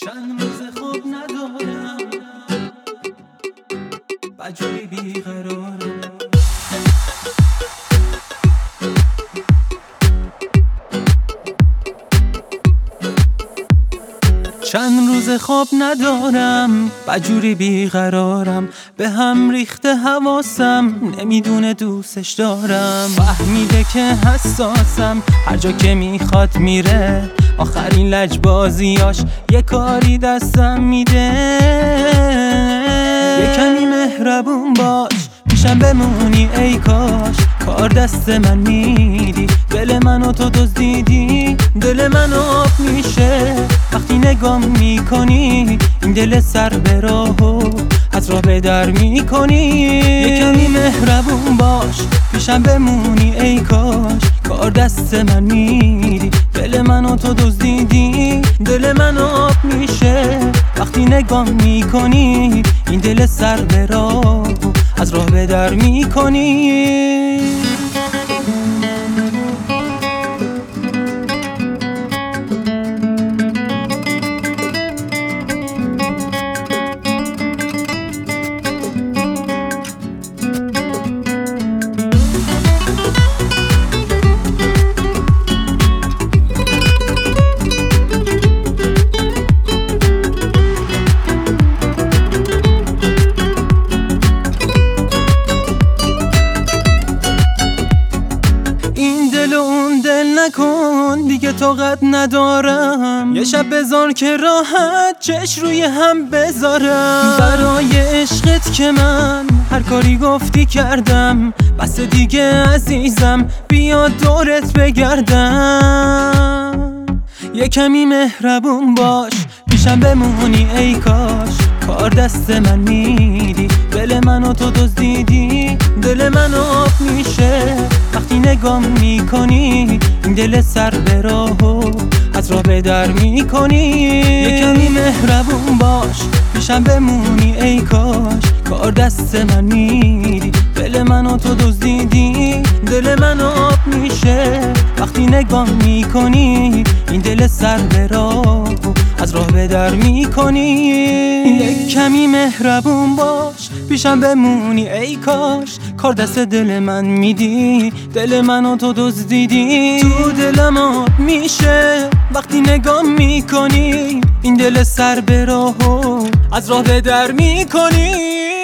چند روز خوب ندارم، بدجوری بیقرارم. چند روز خواب ندارم، بدجوری بیقرارم. به هم ریخته حواسم، نمیدونه دوستش دارم. فهمیده که حساسم، هر جا که میخواد میره. آخرین لجبازیاش یه کاری دستم میده. یه کمی مهربون باش، پیشم بمونی ای کاش. کار دست من میدی، دل منو تو دزدیدی. دل من آب میشه وقتی نگام میکنی. این دل سر به راهو از راه به در میکنی. یه کمی مهربون باش، پیشم بمونی ای کاش. کار دست من میدی، دل منو تو دزدیدی. دل من آب میشه وقتی نگام میکنی. این دل سر به راهو از راه به در میکنی. نکن دیگه طاقت ندارم. یه شب بذار که راحت چش روی هم بذارم. برای عشقت که من هر کاری گفتی کردم. بس دیگه عزیزم بیا دورت بگردم. یه کمی مهربون باش، پیشم بمونی ای کاش. کار دست من میدی، دل منو تو دزدیدی. دل من آب میشه وقتی نگام میکنی. این دل سر به راهو از راه به در میکنی. یه کمی مهربون باش، پیشم بمونی ای کاش. کار دست من میدی، دل منو تو دزدیدی. دل من آب میشه وقتی نگام میکنی. این دل سر به راهو از راه به در میکنی. یک کمی مهربون باش، پیشم بمونی ای کاش. کار دست دل من میدی، دل منو تو دزدیدی. تو دلم آب میشه وقتی نگام میکنی. این دل سر به راهو از راه به در میکنی.